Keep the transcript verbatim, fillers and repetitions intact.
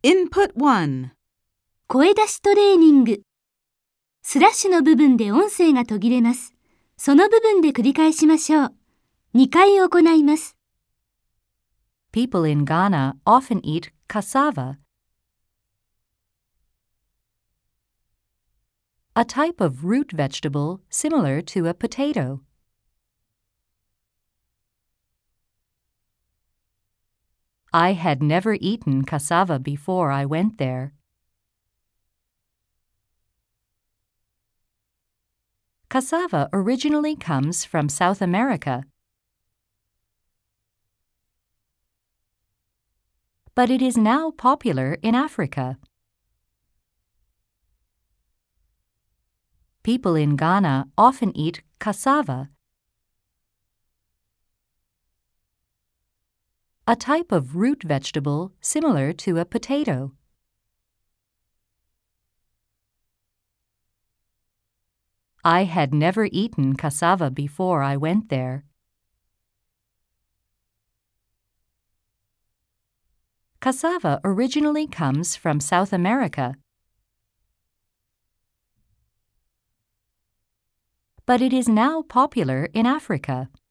Input one. 声出しトレーニング。スラッシュの部分で音声が途切れます。その部分で繰り返しましょう。にかい行います。 People in Ghana often eat cassava, a type of root vegetable similar to a potato. I had never eaten cassava before I went there. Cassava originally comes from South America, but it is now popular in Africa. People in Ghana often eat cassava, a type of root vegetable similar to a potato. I had never eaten cassava before I went there. Cassava originally comes from South America, but it is now popular in Africa.